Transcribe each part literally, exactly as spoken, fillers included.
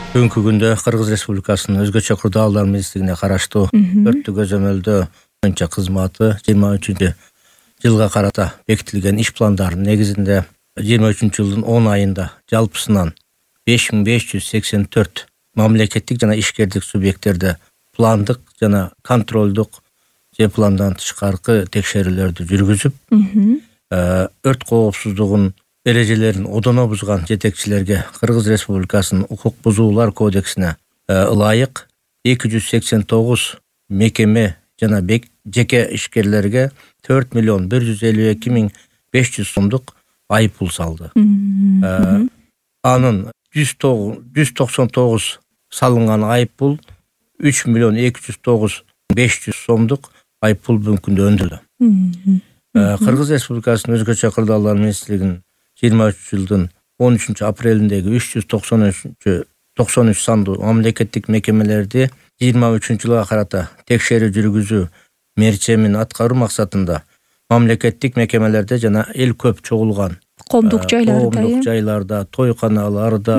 Бүгүнкү күндө Кыргыз Республикасынын өзгөчө курдалдар министрлигине караштуу өрттү көзөмөлдөө боюнча кызматы жыйырма үчүнчү жылга карата бекитилген иш пландарынын негизинде жыйырма үчүнчү жылдын он айында жалпысынан беш миң беш жүз сексен төрт мамлекеттик жана ишкердик субъекттерде пландык жана контролдук же пландан тышкаркы текшерүүлөрдү жүргүзүп, өрт коопсуздугунун эрежелерин одоно бузган жетекчилерге Кыргыз Республикасынын укук бузуулар кодексине ылайык эки жүз сексен тогуз мекеме жана жеке ишкерлерге төрт миллион бир жүз элүү эки миң беш жүз сомдук айыппул салды. Анын жүз токсон тогуз салынган айыппул үч миллион эки жүз тогуз миң беш жүз сомдук айыппул бүгүнкү күндө өндүрүлдү. Кыргыз Республикасынын өзгөчө кырдаалдар министрлигинин жыйырма үчүнчү жылдын он үчүнчү апрелиндеги үч жүз токсон үч сандуу мамлекеттик мекемелерди жыйырма үчүнчү жылга карата текшерүү жүргүзүү мерчемин аткаруу максатында мамлекеттик мекемелерде жана эл көп чогулган коомдук жайларда, коомдук жайларда, тойканаларда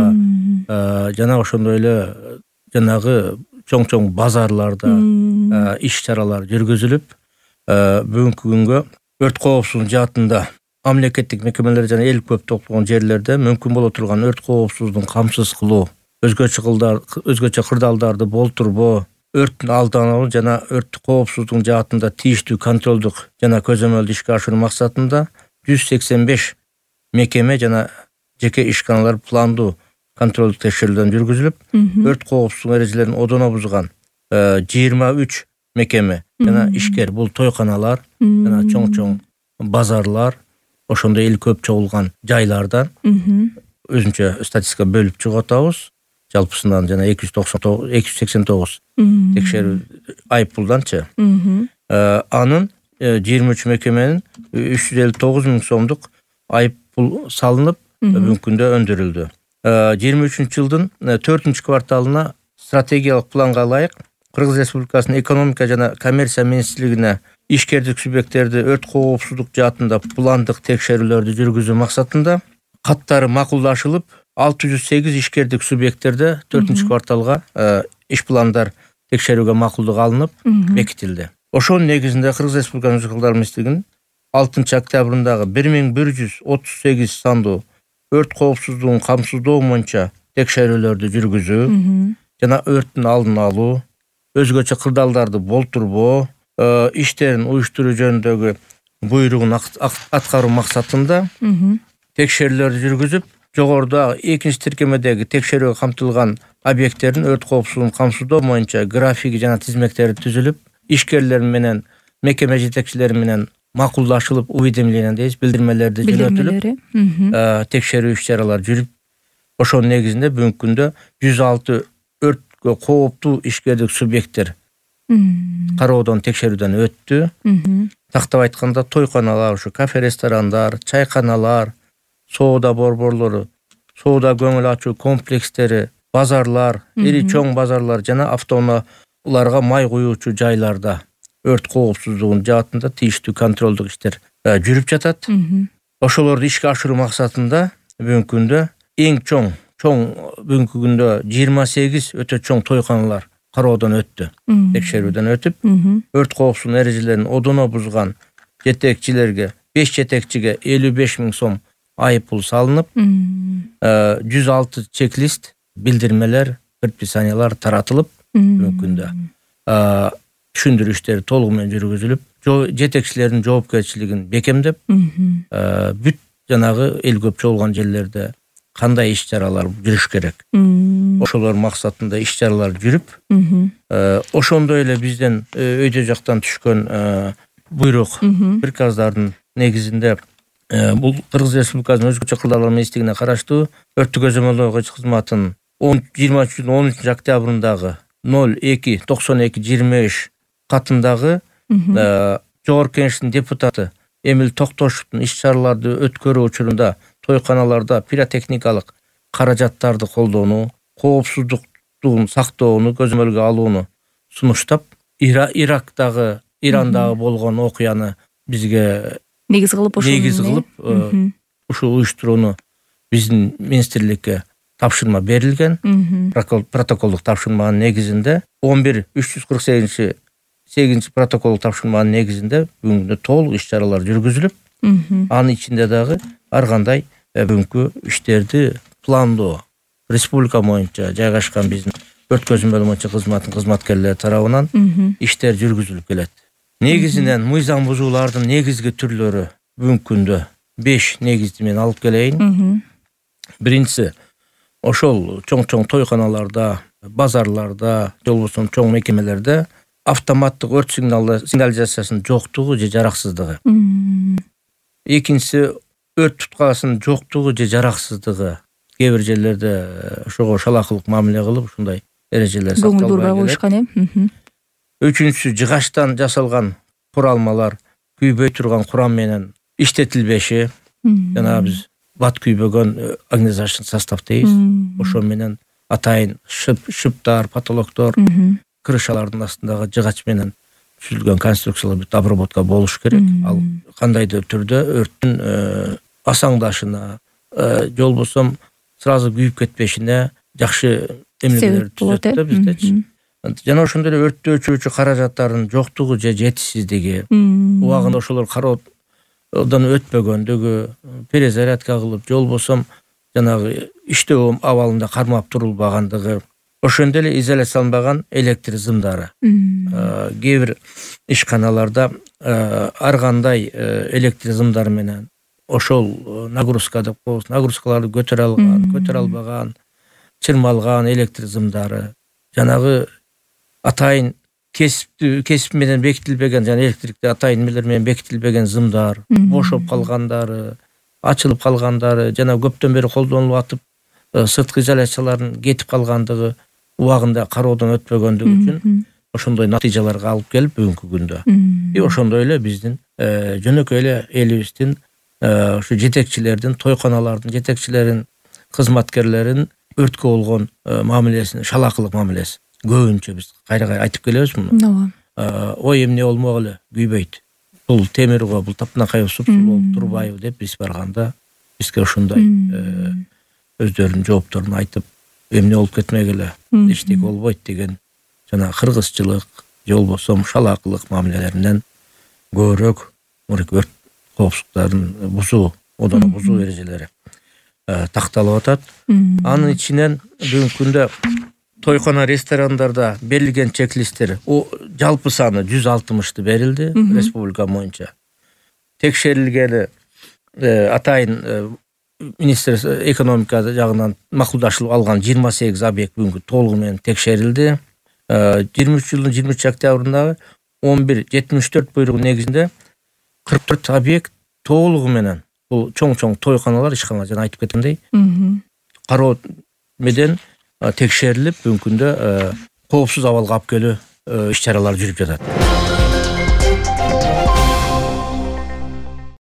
жана ошондой эле жанагы чоң-чоң базарларда иш чаралар жүргүзүлүп, бүгүнкү күнгө өрт коопсуздугунун жаатында мамлекеттик мекемелер жана эл көп топтогон жерлерде мүмкүн боло турган өрт коопсуздугун камсыз кылуу, өзгөчө кылдар өзгөчө кырдаалдарды болтурбоо, өрттүн алдын алуу жана өрт коопсуздугунун жаатында тийиштүү контролдук жана көзөмөлдү ишке ашыруу максатында жүз сексен беш мекеме жана жеке ишканалар пландуу контролдук текшерүүлөрдөн жүргүзүлүп, өрт коопсуздугунун эрежелерин одоно бузган жыйырма үч мекеме жана ишкер, бул тойканалар жана чоң-чоң базарлар, ошондой эл көп чогулган жайлардан өзүнчө статистика бөлүп чыгып атабыз. Жалпысынан жана эки жүз сексен тогуз текшерүү айыппулданчы. Анын жыйырма үч мекеменин үч жүз элүү тогуз миң сомдук айыппул салынып, бүгүнкү күндө өндүрүлдү. жыйырма үчүнчү жылдын төртүнчү кварталына стратегиялык планга ылайык Кыргыз Республикасынын экономика жана коммерция министрлигине ишкердик субъекттерди өрт коопсуздук жаатында пландык текшерүүлөрдү жүргүзүү максатында каттары макулдашылып, алты жүз сегиз ишкердик субъекттерде төртүнчү кварталга иш пландар текшерүүгө макулдук алынып бекитилди. Ошонун негизинде Кыргыз Республикасынын Өзгөчө кырдаалдар министрлигинин алтынчы октябрындагы бир миң бир жүз отуз сегиз сандуу өрт коопсуздугун камсыздоо боюнча текшерүүлөрдү жүргүзүү жана өрттүн алдын алуу, өзгөчө кырдаалдарды болтурбоо иштерин уюштуруу жөнүндөгү буйругун аткаруу максатында текшерүүлөрдү жүргүзүп, жогоруда экинчи тиркемедеги текшерүүгө камтылган объекттердин өрт коопсуздугун камсыздоо боюнча графиги жана тизмектери түзүлүп, ишкерлер менен мекеме жетекчилери менен макулдашылып, уведомление дейбиз, билдирмелерди жөнөтүлүп, текшерүү иш чаралары жүрүп, ошонун негизинде бүгүнкү күндө жүз алты өрткө кооптуу ишкердик субъекттер кароодон текшерүүдөн өттү. Тактап айтканда тойканалар, ушу кафе, ресторандар, чайканалар, соода борборлору, соода көңүл ачуу комплекстери, базарлар, ири чоң базарлар жана автоунааларга май куюучу жайларда өрт коопсуздугунун жаатында тийиштүү контролдук иштер жүрүп жатат. Ошолорду ишке ашыруу максатында бүгүнкү күндө эң чоң чоң бүгүнкү күндө жыйырма сегиз өтө чоң тойканалар кароодон өттү, текшерүүдөн өтүп, өрт коопсуздугунун эрежелерин одоно бузган жетекчилерге, беш жетекчиге элүү беш миң сом айыппул салынып, жүз алты чек-лист, билдирмелер, предписаниялар таратылып, бүгүнкү күндө түшүндүрүү иштери толугу менен жүргүзүлүп, жетекчилердин жоопкерчилигин бекемдеп, бүт жанагы эл көп чогулган жерлерде кандай иш чаралар жүрүш керек, ошолор максатында иш чаралар жүрүп, ошондой эле бизден өйдө жактан түшкөн буйрук, приказдардын негизинде бул Кыргыз Республикасынын Өзгөчө кырдаалдар министрлигине караштуу өрттү көзөмөлдөө кызматынын жыйырма үчүнчү жылдын он үчүнчү октябрындагы ноль эки токсон эки жыйырма үч катындагы Жогорку Кеңештин депутаты Эмил Токтошовдун иш чараларды өткөрүү учурунда тойканаларда пиротехникалык каражаттарды колдонуу, коопсуздуктун сактоону көзөмөлгө алууну сунуштап, Ирактагы, Ирандагы болгон окуяны бизге негиз кылып ошол негиз кылып ушул уюштурууну биздин министрликке тапшырма берилген. Протоколдук тапшырманын негизинде он бир үч жүз кырк сегизинчи сегизинчи протоколдук тапшырманын негизинде бүгүнгү толук иш-чаралар жүргүзүлүп, анын ичинде дагы ар кандай бүгүнкү иштерди пландоо республика боюнча жайгашкан биздин өрт көзүмө боюнча кызматтын кызматкерлери тарабынан иштер жүргүзүлүп келет. Негизинен мыйзам бузуулардын негизги түрлөрү бүгүнкү күндө беш негизди мен алып келейин. Биринчиси ошол чоң-чоң тойканаларда, базарларда, же болбосо чоң мекемелерде автоматтык өрт сигнализациясынын жоктугу же жараксыздыгы. Экинчиси өрт туткаасынын жоктугу же жараксыздыгы. Кээ бир жерлерде ошого шалакылык мамиле кылып, ушундай эрежелер сакталбай келет. Үчүнчүсү жыгачтан жасалган куралмалар күйбөй турган курам менен иштетилбеши. Жана биз бат күйбөгөн огнезащитный состав дейбиз. Ошо менен атайын шыптар, потолоктор, крышалардын астындагы жыгач менен түзүлгөн конструкциялар бүт обработка болуш керек. Ал кандайдыр түрдө өрттүн асаңдашына, же болбосо сразу күйүп кетпешине жакшы эмнелер түзөт да биздечи. Жана ошондой эле өрттү өчүрүүчү каражаттардын жоктугу же жетишсиздиги, убагында ошолор кароодон өтпөгөндүгү, перезарядка кылып, же болбосо жанагы иштөө абалында кармап турулбагандыгы, ошондой эле изоляцияланбаган электр зымдары. Кээ бир ишканаларда ар кандай электр зымдар менен ошол нагрузка деп коебуз, нагрузкаларды көтөрө алган, көтөрө албаган, чырмалган электр зымдары, жанагы атайын кесип кесип менен бекитилбеген, жана электрикти атайын эмелер менен бекитилбеген зымдар, бошоп калгандары, ачылып калгандары, жана көптөн бери колдонулуп атып, сырткы изоляциялардын кетип калгандыгы, убагында кароодон өтпөгөндүгү үчүн ошондой натыйжаларга алып келип бүгүнкү күндө. И ошондой эле биздин жөнөкөй эле элибиздин ушу жетекчилердин, тойканалардын жетекчилерин, кызматкерлерин өрткө болгон мамилесин, шалакылык мамилеси көбүнчө биз кайра-кайра айтып келебиз муну. Ой эмне болмок эле, күйбөйт. Бул темир го, бул таптанакай супсу болуп турбайбы деп биз барганда бизге ошондой өздөрүнүн жоопторун айтып, эмне болуп кетмек эле, эчтеке болбойт деген жана кыргызчылык, же болбосо шалакылык мамилелеринен көбүрөөк өрт коопсуздуктарын бузуу, одону бузуу эрежелери такталып атат. Анын ичинен бүгүнкү күндө тойкана, ресторандарда берилген чек-листтер жалпы саны жүз алтымышты берилди республика боюнча. Текшерилгени атайын Министрлик экономика жагынан макулдашылып алган жыйырма сегиз объект бүгүнкү толугу менен текшерилди. жыйырма үч жылдын жыйырма үч октябрындагы он бир жетимиш төрт буйругу негизинде кырк төрт объект толугу менен бул чоң-чоң тойканалар, ишканалар жана айтып кеткендей кароо менен текшерилип бүгүнкү күндө коопсуз абалга алып келүү иш-чаралары жүрүп жатат.